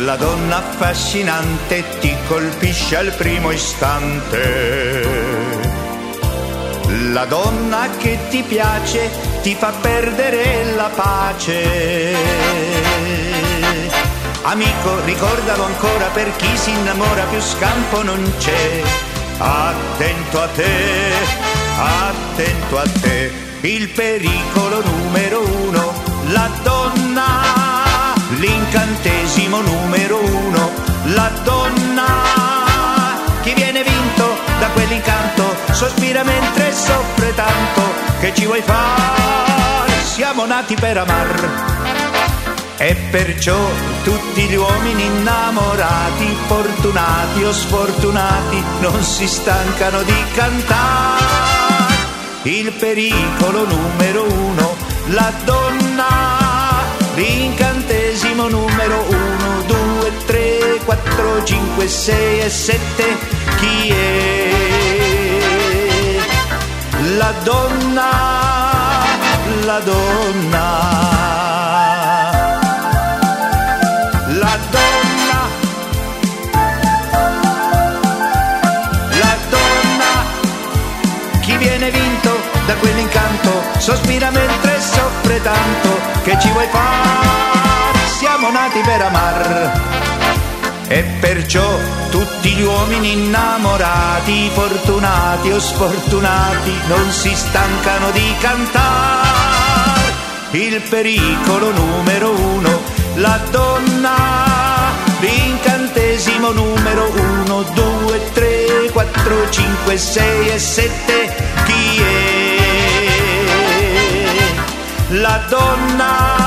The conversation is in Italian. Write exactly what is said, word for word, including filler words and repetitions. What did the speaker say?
La donna affascinante ti colpisce al primo istante. La donna che ti piace ti fa perdere la pace. Amico, ricordalo ancora, per chi si innamora più scampo non c'è. Attento a te, attento a te, il pericolo numero uno, la donna, l'incantesimo numero uno, la donna. Chi viene vinto da quell'incanto sospira mentre soffre tanto. Che ci vuoi fare? Siamo nati per amar. E perciò tutti gli uomini innamorati, fortunati o sfortunati, non si stancano di cantare. Il pericolo numero uno, la donna, l'incantesimo numero uno, due, tre, quattro, cinque, sei e sette. Chi è? La donna, la donna. La donna, la donna, chi viene vinto da quell'incanto sospira mentre soffre tanto. Che ci vuoi fare? Siamo nati per amar. E perciò tutti gli uomini innamorati, fortunati o sfortunati, non si stancano di cantare. Il pericolo numero uno, la donna, l'incantesimo numero uno, due, tre, quattro, cinque, sei e sette. Chi è? La donna.